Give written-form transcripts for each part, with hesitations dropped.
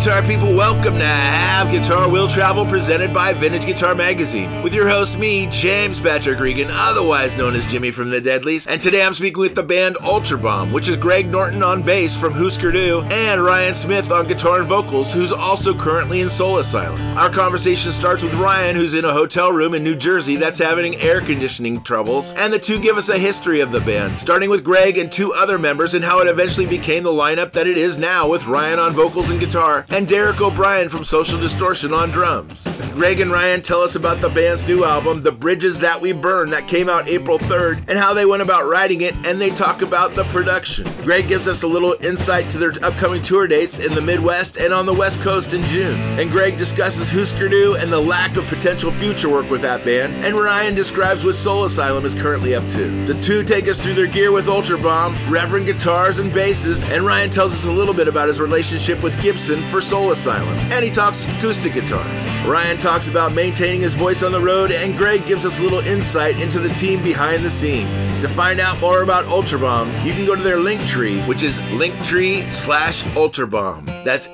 guitar people? Welcome to Have Guitar Will Travel, presented by Vintage Guitar Magazine, with your host, me, James Patrick Regan, otherwise known as Jimmy from the Deadlies. And today I'm speaking with the band Ultrabomb, which is Greg Norton on bass from Husker Du, and Ryan Smith on guitar and vocals, who's also currently in Soul Asylum. Our conversation starts with Ryan, who's in a hotel room in New Jersey that's having air conditioning troubles, and the two give us a history of the band, starting with Greg and two other members and how it eventually became the lineup that it is now, with Ryan on vocals and guitar, and Derek O'Brien from Social Distortion on drums. Greg and Ryan tell us about the band's new album, The Bridges That We Burn, that came out April 3rd, and how they went about writing it, and they talk about the production. Greg gives us a little insight to their upcoming tour dates in the Midwest and on the West Coast in June. And Greg discusses Husker Du and the lack of potential future work with that band, and Ryan describes what Soul Asylum is currently up to. The two take us through their gear with Ultrabomb, Reverend guitars and basses, and Ryan tells us a little bit about his relationship with Gibson for Soul Asylum, and he talks acoustic guitars. Ryan talks about maintaining his voice on the road, and Greg gives us a little insight into the team behind the scenes. To find out more about Ultrabomb, you can go to their Linktree, which is linktree/Ultrabomb. That's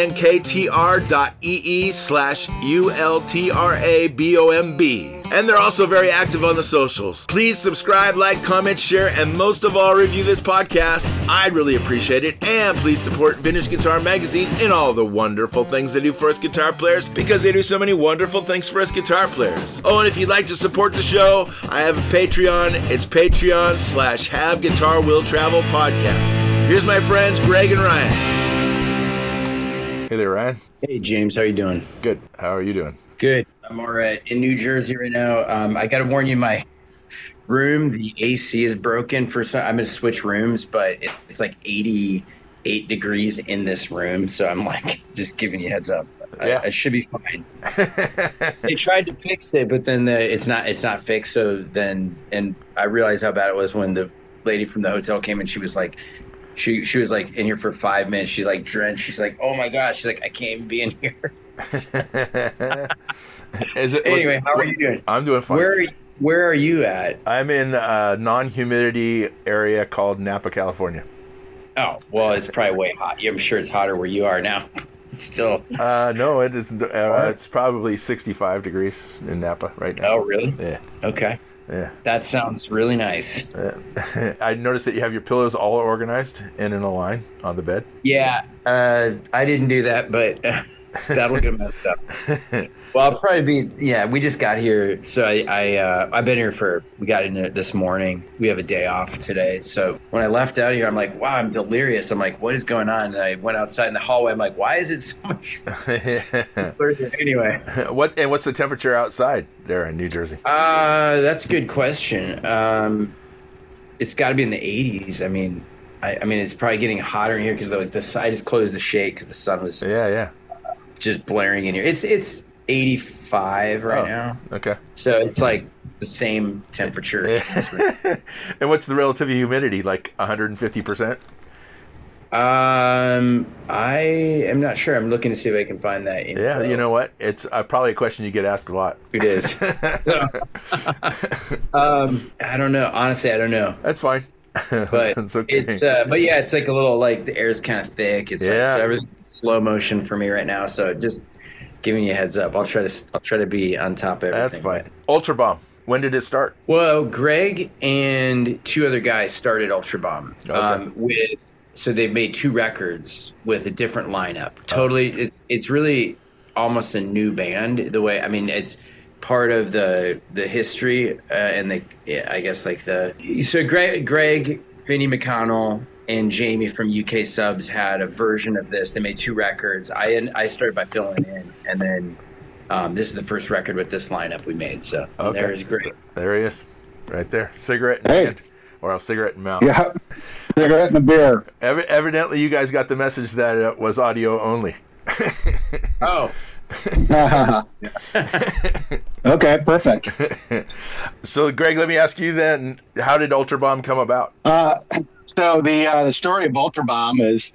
linktr.ee/ULTRABOMB. And they're also very active on the socials. Please subscribe, like, comment, share, and most of all, review this podcast. I'd really appreciate it. And please support Vintage Guitar Magazine and all the wonderful things they do for us guitar players, because they do so many wonderful things for us guitar players. Oh, and if you'd like to support the show, I have a Patreon. It's Patreon/Have Guitar Will Travel Podcast. Here's my friends, Greg and Ryan. Hey there, Ryan. Hey, James. How you doing? Good. How are you doing? Good. I'm all right. In New Jersey right now. I got to warn you, my room, the AC is broken for some. I'm going to switch rooms, but it's like 88 degrees in this room. So I'm like, just giving you a heads up. Yeah. I should be fine. They tried to fix it, but then it's not fixed. So then, and I realized how bad it was when the lady from the hotel came and she was like, she was like in here for 5 minutes. She's like drenched. She's like, oh my gosh. She's like, I can't even be in here. Anyway, how are you doing? I'm doing fine. Where are you at? I'm in a non-humidity area called Napa, California. Oh, well, it's probably way hot. I'm sure it's hotter where you are now. It's still. No, it isn't. It's probably 65 degrees in Napa right now. Oh, really? Yeah. Okay. Yeah. That sounds really nice. I noticed that you have your pillows all organized and in a line on the bed. Yeah. I didn't do that, but that'll get messed up. Well, I'll probably be. Yeah, we just got here, so I've been here we got in this morning. We have a day off today, so when I left out here, I'm like, wow, I'm delirious. I'm like, what is going on? And I went outside in the hallway. I'm like, why is it so much? Anyway, what's the temperature outside there in New Jersey? That's a good question. It's got to be in the 80s. I mean, it's probably getting hotter in here because I just closed the shade because the sun was just blaring in here. It's 85 right now. Okay. So it's like the same temperature. And what's the relative humidity? Like 150%? I am not sure. I'm looking to see if I can find that info. Yeah, you know what? It's probably a question you get asked a lot. It is. So, I don't know. Honestly, I don't know. That's fine. But okay. But yeah, it's like a little, like the air's kind of thick. It's like, so everything's slow motion for me right now. So just giving you a heads up. I'll try to be on top of everything. That's fine. Ultrabomb. When did it start? Well, Greg and two other guys started Ultrabomb. Okay. So they've made 2 records with a different lineup. Totally, it's really almost a new band. It's part of the history and I guess like so Greg, Vinnie McConnell, and Jamie from UK Subs had a version of this. They made 2 records. I started by filling in, and then this is the first record with this lineup we made. So there's Greg. There he is, right there. Cigarette in hand, or a cigarette in mouth. Yeah, cigarette and a beer. Evidently, you guys got the message that it was audio only. Oh. Okay, perfect. So, Greg, let me ask you then: how did Ultrabomb come about? So the story of Ultrabomb is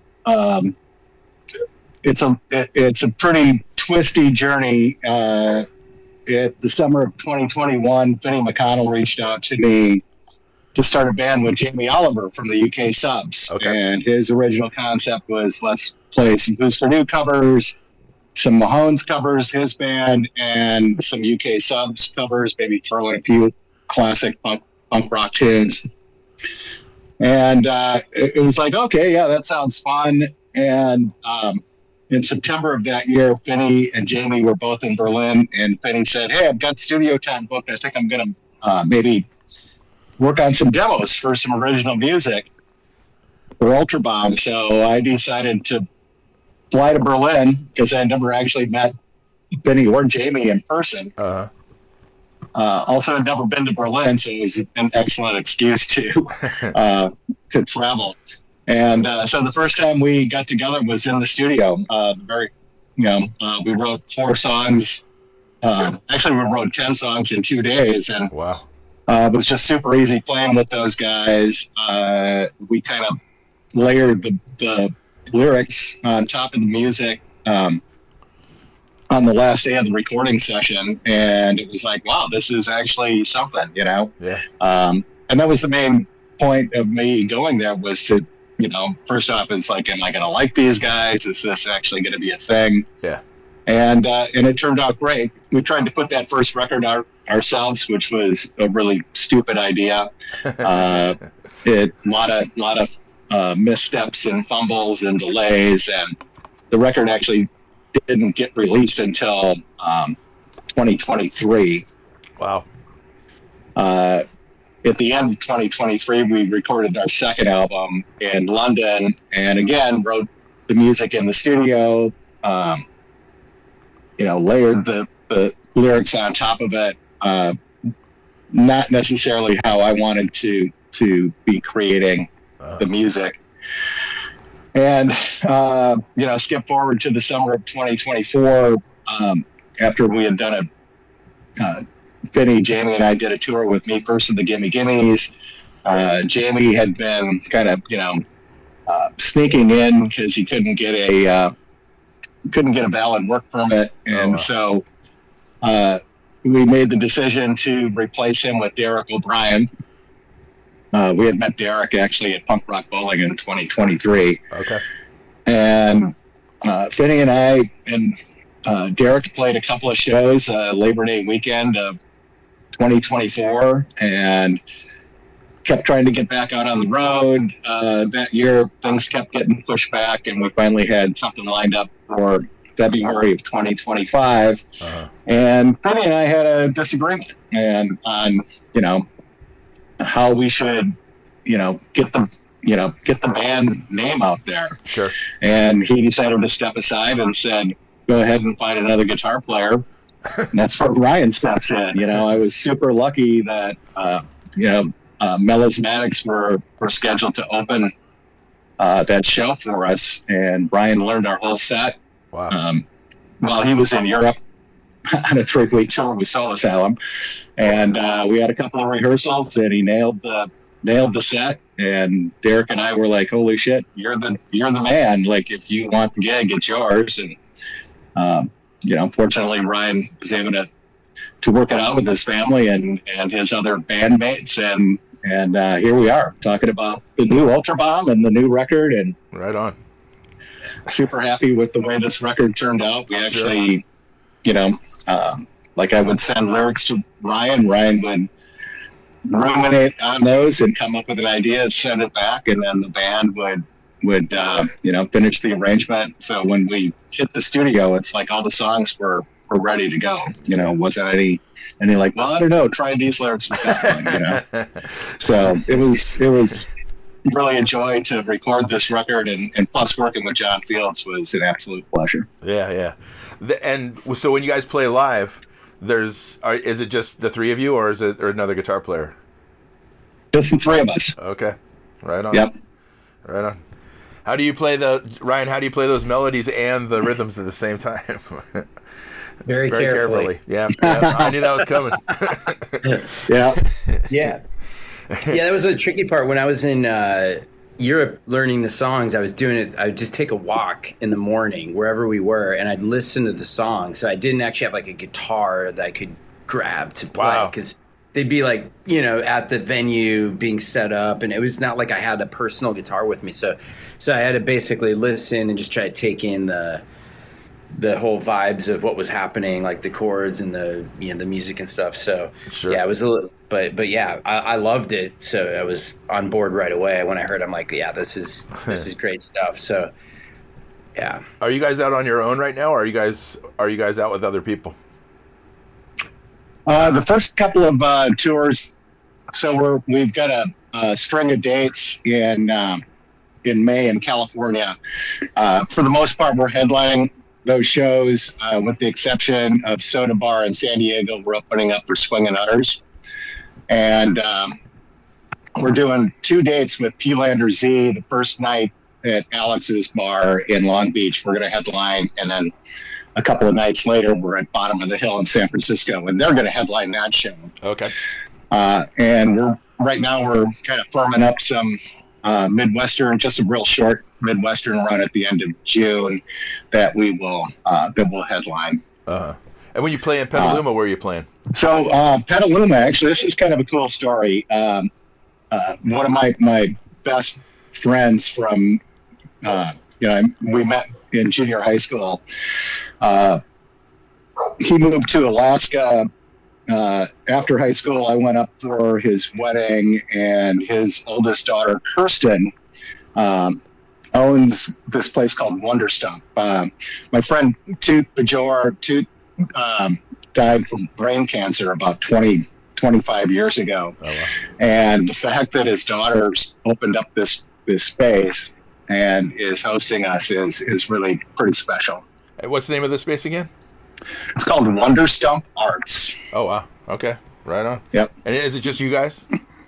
it's a pretty twisty journey. The summer of 2021, Vinnie McConnell reached out to me to start a band with Jamie Oliver from the UK Subs, and his original concept was let's play some Who's for New covers, some Mahones covers, his band, and some UK Subs covers, maybe throw in a few classic punk rock tunes. And it was like, okay, yeah, that sounds fun. And in September of that year, Finney and Jamie were both in Berlin, and Finney said, hey, I've got studio time booked. I think I'm going to maybe work on some demos for some original music for Ultrabomb. So I decided to fly to Berlin, because I never actually met Finney or Jamie in person. Also, I'd never been to Berlin, so it was an excellent excuse to travel. And so the first time we got together was in the studio. We wrote 4 songs. Actually, we wrote 10 songs in 2 days, and wow, it was just super easy playing with those guys. We kind of layered the lyrics on top of the music on the last day of the recording session, and it was like, wow, this is actually something, you know? Yeah. And that was the main point of me going there, was to, you know, first off, it's like, am I going to like these guys? Is this actually going to be a thing? Yeah. And it turned out great. We tried to put that first record out ourselves, which was a really stupid idea. A lot of missteps and fumbles and delays, and the record actually didn't get released until 2023. Wow. At the end of 2023, we recorded our second album in London, and again wrote the music in the studio. Layered the lyrics on top of it. Not necessarily how I wanted to be creating the music. And, skip forward to the summer of 2024, after we had done Finney, Jamie, and I did a tour with Me First and the Gimme Gimmes. Jamie had been kind of, sneaking in because he couldn't get a valid work permit. And so we made the decision to replace him with Derek O'Brien. We had met Derek actually at Punk Rock Bowling in 2023. Okay. And Finney and I and Derek played a couple of shows Labor Day weekend of 2024, and kept trying to get back out on the road. That year, things kept getting pushed back, and we finally had something lined up for February of 2025. And Finney and I had a disagreement on how we should, get the band name out there. Sure. And he decided to step aside and said, go ahead and find another guitar player. And that's where Ryan steps in. I was super lucky that, Melismatics were scheduled to open that show for us, and Brian learned our whole set. Wow. While he was in Europe on a 3-week tour with Soul Asylum. And we had a couple of rehearsals, and he nailed the set. And Derek and I were like, holy shit, you're the man. Like, if you want the gig, it's yours. And fortunately Ryan was able to work it out with his family and his other bandmates, and here we are talking about the new Ultrabomb and the new record, and right on. Super happy with the way this record turned out. We actually, I would send lyrics to Ryan would ruminate on those and come up with an idea and send it back, and then the band would finish the arrangement. So when we hit the studio, it's like all the songs were ready to go. Wasn't any like, well, I don't know, try these lyrics with that one, So it was really a joy to record this record, and plus working with John Fields was an absolute pleasure. Yeah. And so when you guys play live, is it just the three of you, or is it another guitar player? Just the three of us. Okay. Right on. Yep. Right on. How do you play those melodies and the rhythms at the same time? Very carefully. Yeah, I knew that was coming. Yeah, that was the tricky part. When I was in Europe learning the songs, I was doing it. I would just take a walk in the morning wherever we were, and I'd listen to the songs. So I didn't actually have like a guitar that I could grab to play, because they'd be like, at the venue being set up, and it was not like I had a personal guitar with me. So I had to basically listen and just try to take in the whole vibes of what was happening, like the chords and the music and stuff. So Sure. yeah, it was a little, but yeah, I loved it. So I was on board right away when I heard. I'm like, yeah, this is great stuff. So yeah. Are you guys out on your own right now, or are you guys out with other people? The first couple of tours, so we've got a string of dates in May in California. For the most part, we're headlining those shows, with the exception of Soda Bar in San Diego. We're opening up for Swingin' Utters, and we're doing 2 dates with P-Lander Z. The first night at Alex's Bar in Long Beach, we're going to headline, and then a couple of nights later, we're at Bottom of the Hill in San Francisco, and they're going to headline that show. Okay. And right now we're kind of firming up some Midwestern, just a real short Midwestern run at the end of June that we'll headline. And when you play in Petaluma, where are you playing? So Petaluma, actually, this is kind of a cool story. One of my best friends from we met in junior high school. He moved to Alaska after high school. I went up for his wedding, and his oldest daughter, Kirsten, owns this place called Wonder Stump. My friend Toot Bajor, died from brain cancer about 25 years ago. Oh, wow. And the fact that his daughter's opened up this space and is hosting us is really pretty special. What's the name of the space again? It's called Wonder Stump Arts. Oh, wow. Okay. Right on. Yep. And is it just you guys?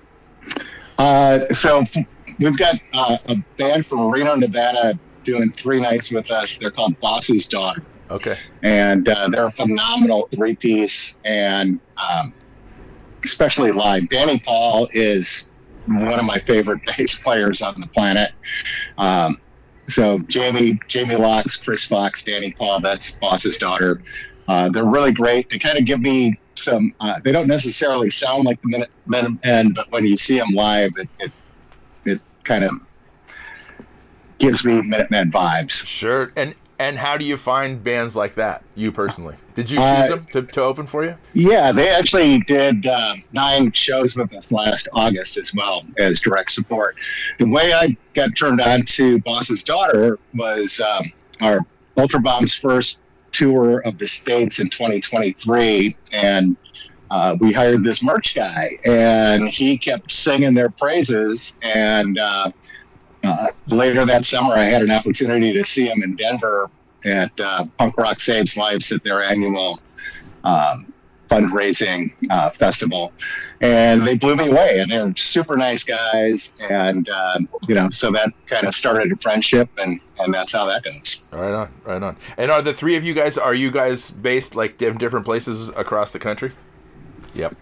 So we've got a band from Reno, Nevada doing 3 nights with us. They're called Boss's Daughter. Okay. And they're a phenomenal 3-piece, and especially live. Danny Paul is one of my favorite bass players on the planet. So Jamie Locks, Chris Fox, Danny Paul, that's Boss's Daughter. They're really great. They kind of give me some, they don't necessarily sound like the Minutemen, but when you see them live, it kind of gives me Minutemen vibes. Sure. And how do you find bands like that, you personally? Did you choose them to open for you? Yeah, they actually did 9 shows with us last August as well as direct support. The way I got turned on to Boss's Daughter was our Ultrabomb's first tour of the States in 2023, and we hired this merch guy, and he kept singing their praises, and later that summer, I had an opportunity to see him in Denver at Punk Rock Saves Lives at their annual fundraising festival. And they blew me away. And they're super nice guys. And, so that kind of started a friendship, and that's how that goes. Right on. And are the 3 of you guys, based like in different places across the country? Yep.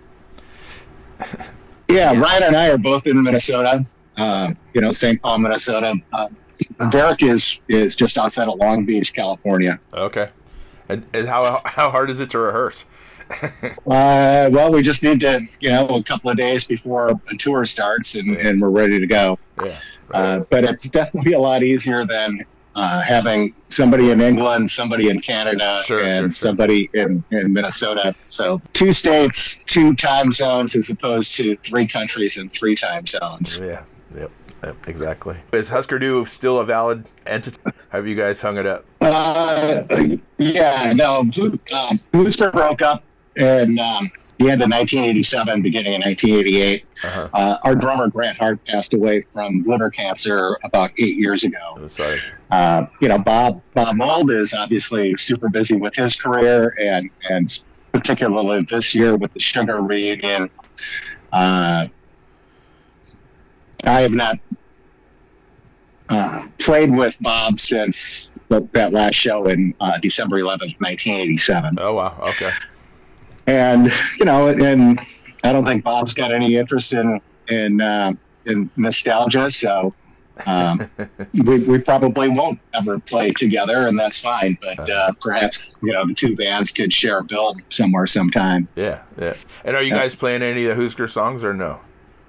Yeah, Ryan and I are both in Minnesota. St. Paul, Minnesota. Derek is just outside of Long Beach, California. Okay. And how hard is it to rehearse? Well, we just need to, a couple of days before a tour starts, and we're ready to go. Yeah. Right. But it's definitely a lot easier than having somebody in England, somebody in Canada, and somebody in Minnesota. So 2 states, 2 time zones, as opposed to 3 countries and 3 time zones. Yeah. Yep, exactly. Is Husker Du still a valid entity? Have you guys hung it up? Yeah, no. Booster broke up in the end of 1987, beginning of 1988. Uh-huh. Our drummer, Grant Hart, passed away from liver cancer about 8 years ago. Oh, sorry. Bob Mould is obviously super busy with his career, and particularly this year with the Sugar reunion. I have not played with Bob since that last show in December 11th, 1987. Oh, wow. Okay. And, and I don't think Bob's got any interest in nostalgia. So We probably won't ever play together, and that's fine. But perhaps the two bands could share a bill somewhere sometime. Yeah. And are you guys playing any of the Husker songs or no?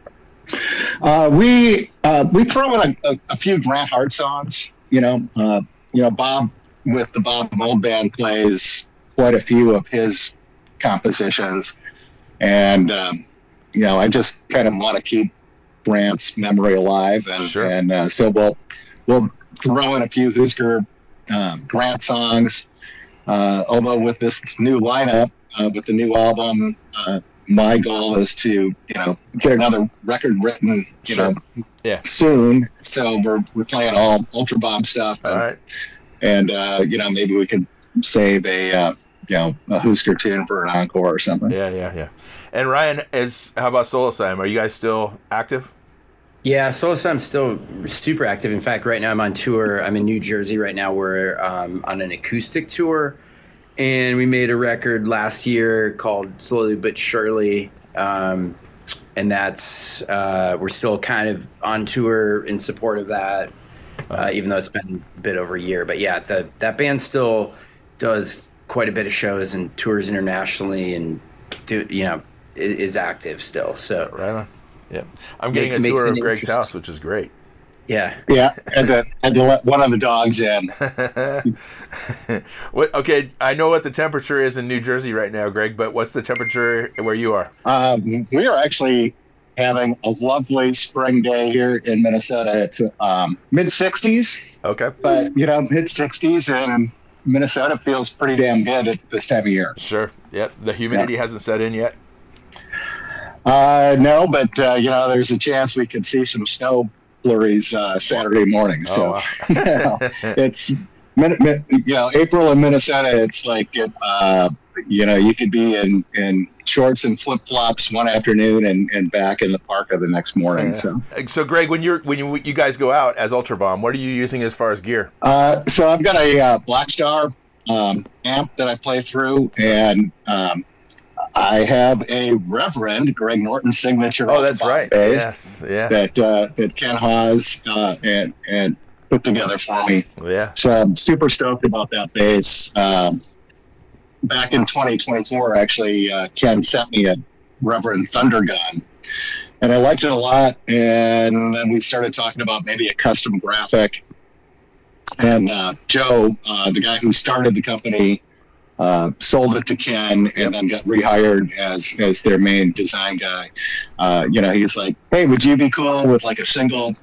We throw in a few Grant Hart songs. Bob with the Bob Mold Band plays quite a few of his compositions, and I just kind of want to keep Grant's memory alive, and sure. and so we'll throw in a few Husker Grant songs. Although with this new lineup, with the new album, my goal is to get another record written soon. So we're playing all Ultra Bomb stuff. All right. And maybe we could save a Husker tune for an encore or something. Yeah. And Ryan, how about Solosime? Are you guys still active? Yeah, Solosime's still super active. In fact, right now I'm on tour. I'm in New Jersey right now. We're on an acoustic tour, and we made a record last year called Slowly But Surely, and that's we're still kind of on tour in support of that, even though it's been a bit over a year. But yeah, that band still does quite a bit of shows and tours internationally, and is active still. So right on. Yeah, I'm getting a tour of Greg's house, which is great. Yeah. And to let one of the dogs in. Okay, I know what the temperature is in New Jersey right now, Greg, but what's the temperature where you are? We are actually having a lovely spring day here in Minnesota. It's mid 60s. Okay. But mid 60s, and Minnesota feels pretty damn good at this time of year. Sure. Yeah. The humidity hasn't set in yet. No, but there's a chance we could see some snow flurries Saturday morning. So it's April in Minnesota. It's like you could be in shorts and flip flops one afternoon and back in the park the next morning. So Greg, when you guys go out as Ultra Bomb, what are you using as far as gear? So I've got a Black Star amp that I play through, and I have a Reverend Greg Norton signature. Oh, that's right. Bass, yes, yeah. That Ken Haas and put together for me. Yeah. So I'm super stoked about that bass. Back in 2024, actually, Ken sent me a Reverend Thunder Gun, and I liked it a lot. And then we started talking about maybe a custom graphic. And Joe, the guy who started the company, sold it to Ken and then got rehired as their main design guy. He's like, hey, would you be cool with like a single,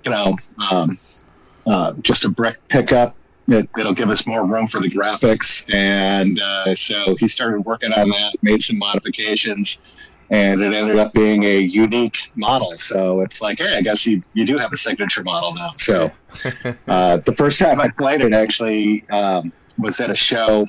just a brick pickup that'll give us more room for the graphics? And so he started working on that, made some modifications, and it ended up being a unique model. So it's like, hey, I guess you do have a signature model now. So the first time I played it actually was at a show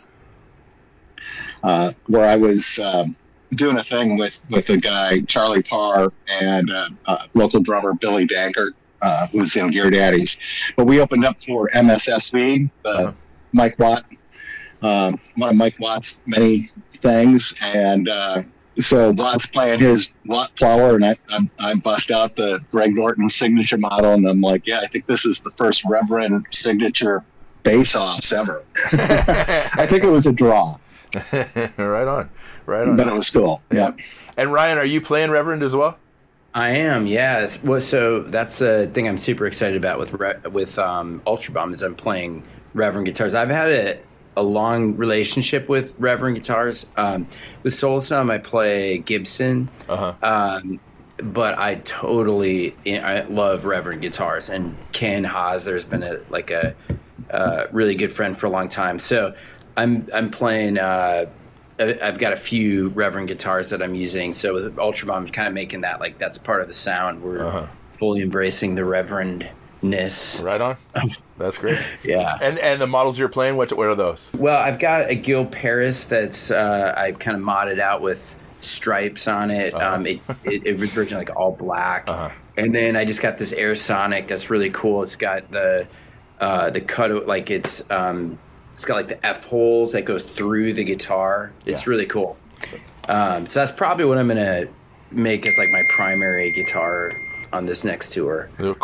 where I was doing a thing with a guy, Charlie Parr, and local drummer Billy Dankert, who's in Gear Daddies. But we opened up for MSSV, Mike Watt, one of Mike Watt's many things. And so Watt's playing his Watt Flower, and I bust out the Greg Norton signature model, and I'm like, yeah, I think this is the first Reverend signature bass-offs ever. I think it was a draw. Right on. But it was cool. Yeah. And Ryan, are you playing Reverend as well? I am. Yeah. So that's a thing I'm super excited about with Ultra Bomb is I'm playing Reverend guitars. I've had a long relationship with Reverend guitars. With Solosime, I play Gibson. But I love Reverend guitars, and Ken Haas. There's been a really good friend for a long time. So I'm playing. I've got a few Reverend guitars that I'm using. So with Ultra Bomb, I'm kind of making that that's part of the sound. We're fully embracing the Reverendness. Right on. That's great. Yeah. And the models you're playing, what are those? Well, I've got a Gil Paris that's I kind of modded out with stripes on it. It was originally all black, and then I just got this Air Sonic that's really cool. It's got the cut it's got the F holes that go through the guitar. It's really cool. So that's probably what I'm gonna make as my primary guitar on this next tour. Oh, cool.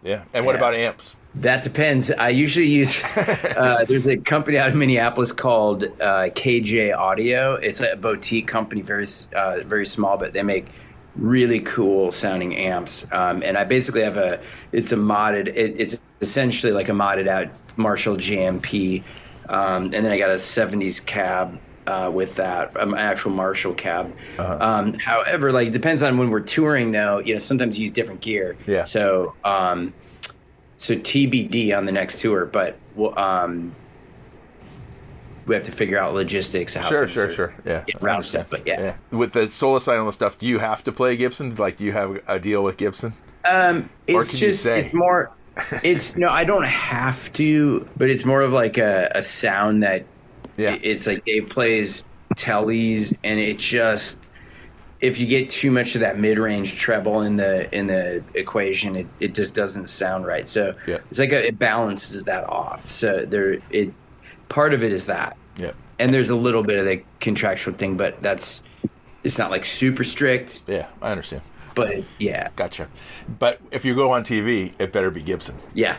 Yeah. And what about amps? That depends. I usually use, there's a company out of Minneapolis called KJ Audio. It's a boutique company, very small, but they make really cool sounding amps. And I basically have it's essentially like a modded out Marshall JMP. And then I got a 70s cab with that, an actual Marshall cab. However, like, it depends on when we're touring though, sometimes you use different gear. Yeah. So TBD on the next tour, but we have to figure out logistics. How Sure. Yeah. Around stuff, but yeah. With the Soul Asylum stuff, do you have to play Gibson? Like, do you have a deal with Gibson? It's more. No, I don't have to, but it's more of like a sound that. Yeah. It's like Dave plays tellies, and it just. If you get too much of that mid-range treble in the equation, it just doesn't sound right. So it's like it balances that off. So part of it is that. Yeah. And there's a little bit of the contractual thing, but it's not like super strict. Yeah, I understand. But yeah. Gotcha. But if you go on TV, it better be Gibson. Yeah.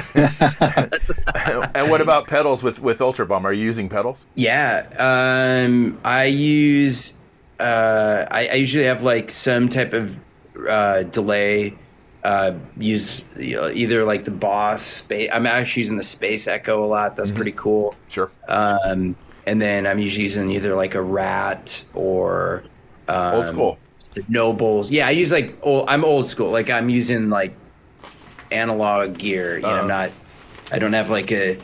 And what about pedals with Ultra Bomb? Are you using pedals? Yeah. I use. I usually have like some type of delay. Use either like the Boss Space. I'm actually using the Space Echo a lot. That's pretty cool. Sure. And then I'm usually using either like a Rat or old school. The Nobles. Yeah, I use I'm old school. Like, I'm using like analog gear. I don't have like a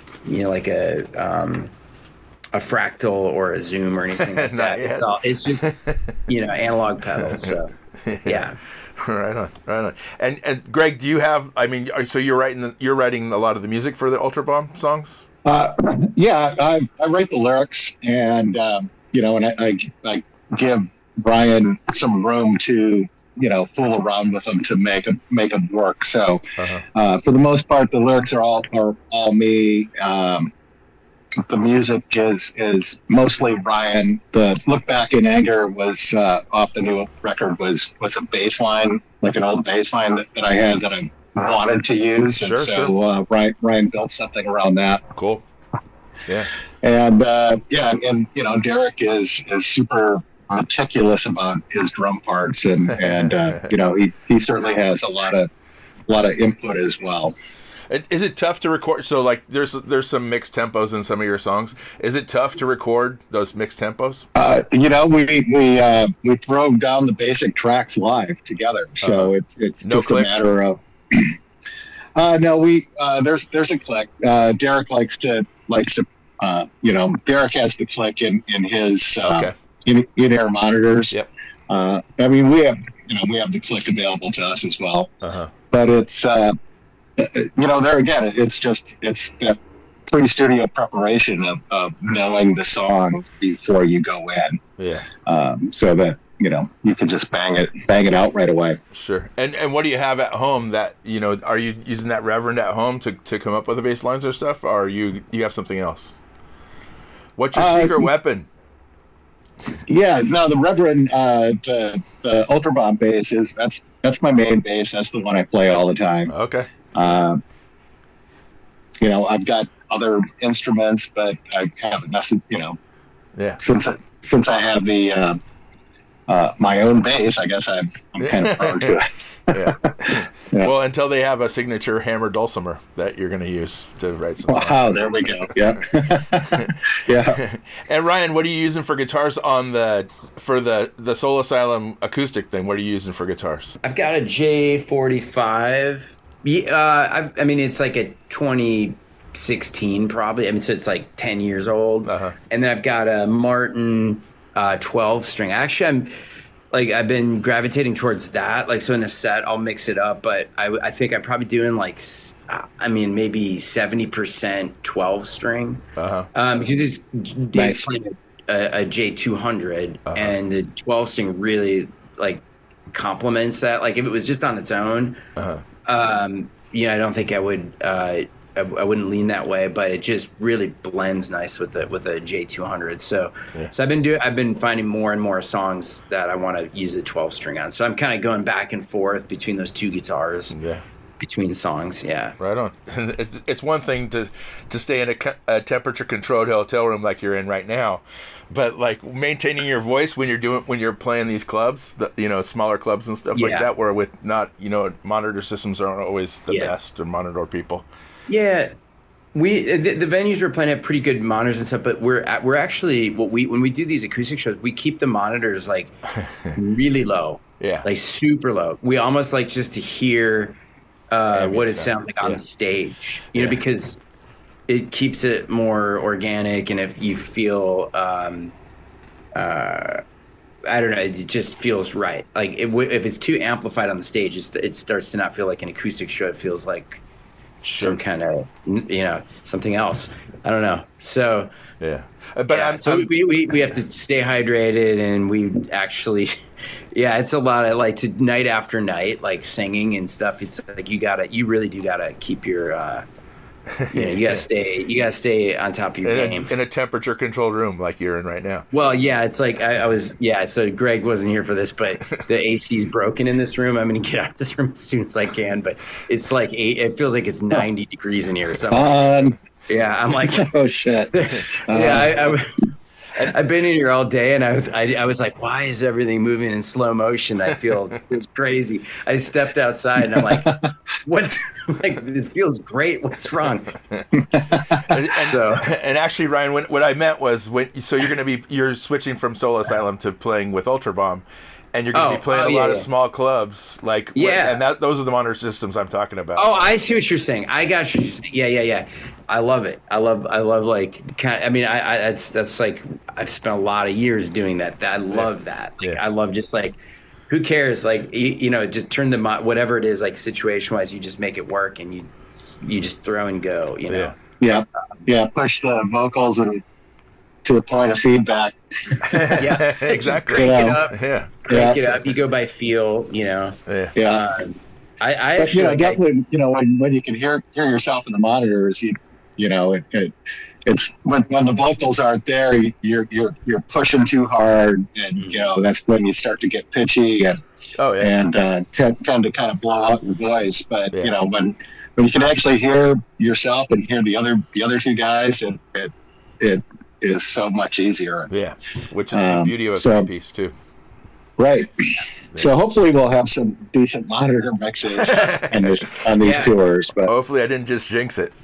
fractal or a zoom or anything like that. It's just analog pedals. So yeah. Right on. And Greg, do you have? I mean, so you're writing a lot of the music for the Ultra Bomb songs? Yeah, I write the lyrics, and and I give Brian some room to fool around with them to make them work. So for the most part, the lyrics are all me. The music is mostly Brian. The Look Back in Anger was off the new record was a bass line, like an old bass line that I had that I wanted to use. Sure. Ryan built something around that. Cool. Yeah. And Derek is super meticulous about his drum parts, and he certainly has a lot of input as well. Is it tough to record? So, like, there's some mixed tempos in some of your songs. Is it tough to record those mixed tempos? We throw down the basic tracks live together, so it's just a matter of. There's a click. Derek likes to Derek has the click in his in-ear monitors. Yep. We have the click available to us as well. But it's. There again, it's that pre-studio preparation of knowing the song before you go in. Yeah. So that you can just bang it out right away. Sure. And what do you have at home that are you using that Reverend at home to come up with the bass lines or stuff, or you have something else? What's your secret weapon? Yeah, no, the Reverend, the Ultra Bomb bass that's my main bass. That's the one I play all the time. Okay. I've got other instruments, but I haven't necessarily, yeah. Since I have the my own bass, I guess I'm kind of prone to it. Yeah. Well, until they have a signature hammer dulcimer that you're going to use to write some songs. Wow, there we go. Yeah. Yeah. And Ryan, what are you using for guitars for the Soul Asylum acoustic thing? What are you using for guitars? I've got a J45. Yeah, it's like a 2016 probably. So it's like 10 years old. And then I've got a Martin 12 string. Actually, I've been gravitating towards that. Like, so in a set, I'll mix it up, but I think I'm probably doing maybe 70% 12 string. Because Dave's playing a J200, and the 12 string really complements that. Like, if it was just on its own, I don't think I would. I wouldn't lean that way, but it just really blends nice with a J200. So I've been finding more and more songs that I want to use a 12 string on. So I'm kind of going back and forth between those two guitars. Yeah. between songs. Yeah. Right on. It's one thing to stay in a temperature controlled hotel room like you're in right now, but like maintaining your voice when you're playing these clubs, smaller clubs and stuff like that, where with not monitor systems aren't always the best to monitor people. Yeah. The venues we're playing have pretty good monitors and stuff, but we're actually when we do these acoustic shows, we keep the monitors like really low, like super low. We almost like just to hear what it sounds like on the stage, because it keeps it more organic, and if you feel I don't know, it just feels right. Like if it's too amplified on the stage, it starts to not feel like an acoustic show. It feels like some kind of something else. I don't know. So but we have to stay hydrated, and we actually it's a lot of like night after night, like singing and stuff. It's like you really do gotta keep your you gotta stay on top of your game in a temperature controlled room like you're in right now. Well, it's like I was so Greg wasn't here for this, but the AC's broken in this room. I'm gonna get out of this room as soon as I can, but it's like it feels like it's 90 degrees in here. So I'm like, oh shit. I've been in here all day, and I was like, why is everything moving in slow motion? I feel it's crazy. I stepped outside, and I'm like, what's like? It feels great. What's wrong? And actually, Ryan, what I meant was you're switching from Soul Asylum to playing with Ultrabomb. And you're going to be playing a lot of small clubs, and those are the monitor systems I'm talking about. Oh, I see what you're saying. I got you. Yeah. I love it. I love like that's like I've spent a lot of years doing that. I love that. Like, I love just like, who cares? Like just turn whatever it is, like situation wise, you just make it work, and you just throw and go. Yeah. Push the vocals and to a point of feedback. Exactly. Crank it up. Crank it up. You go by feel. I actually definitely when you can hear yourself in the monitors, it's when the vocals aren't there, you're pushing too hard, and that's when you start to get pitchy and tend to kind of blow out your voice. But when you can actually hear yourself and hear the other two guys, it is so much easier. Yeah, which is the beauty of a three-piece too. Right. So hopefully we'll have some decent monitor mixes on these tours. But hopefully I didn't just jinx it.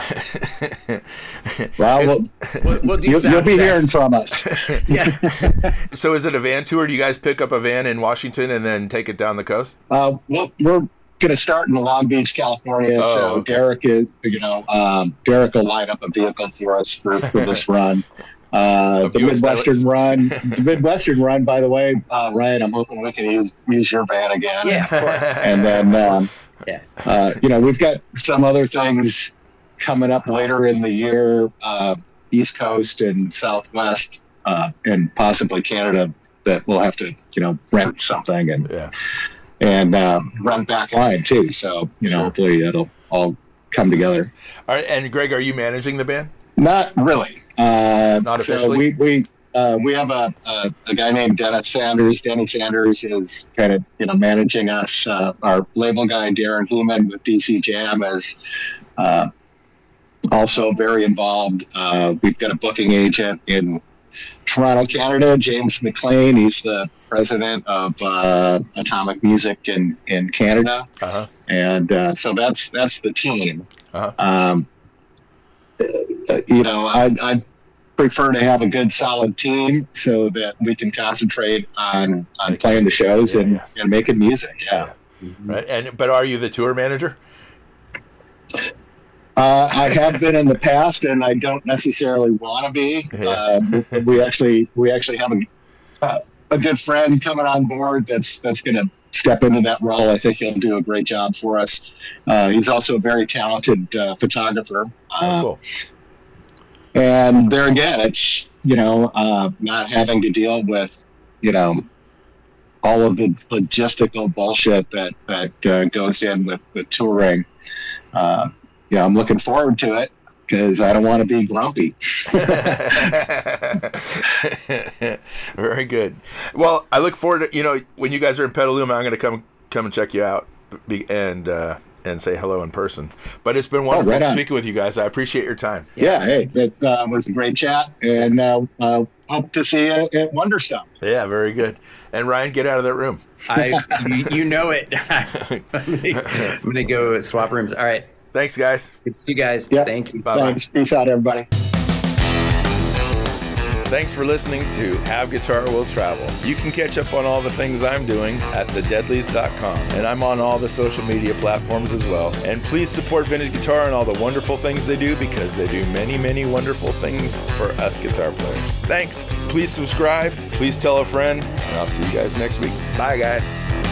Well, we'll do you'll be hearing from us. So is it a van tour? Do you guys pick up a van in Washington and then take it down the coast? Well, we're going to start in Long Beach, California. Derek Derek will line up a vehicle for us for this run. The Midwestern run, by the way, Ryan, I'm hoping we can use your van again. Yeah, of course. And then, we've got some other things coming up later in the year, East Coast and Southwest, and possibly Canada, that we'll have to, rent something and run back line too. So, hopefully it'll all come together. All right. And Greg, are you managing the band? Not really. Not officially. So we have a guy named Dennis Sanders. Danny Sanders is kind of managing us. Our label guy Darren Heeman with DC Jam is also very involved. We've got a booking agent in Toronto, Canada, James McLean. He's the president of Atomic Music in Canada, and so that's the team. I prefer to have a good solid team so that we can concentrate on playing the shows and making music. Right. But are you the tour manager? I have been in the past, and I don't necessarily want to be. We actually have a good friend coming on board that's going to step into that role. I think he'll do a great job for us. He's also a very talented photographer. Cool. And there again, it's not having to deal with all of the logistical bullshit that goes in with touring. I'm looking forward to it because I don't want to be grumpy. Very good. Well, I look forward to when you guys are in Petaluma, I'm going to come and check you out, and and say hello in person. But it's been wonderful right on. speaking with you guys. I appreciate your time. Yeah, hey, it was a great chat, and hope to see you at Wonderstone. Yeah, very good. And Ryan, get out of that room. You know it. I'm gonna go swap rooms. All right. Thanks, guys. Good to see you guys. Yeah. Thank you. Bye-bye. Thanks. Peace out, everybody. Thanks for listening to Have Guitar Will Travel. You can catch up on all the things I'm doing at thedeadlies.com. And I'm on all the social media platforms as well. And please support Vintage Guitar and all the wonderful things they do, because they do many, many wonderful things for us guitar players. Thanks. Please subscribe. Please tell a friend. And I'll see you guys next week. Bye, guys.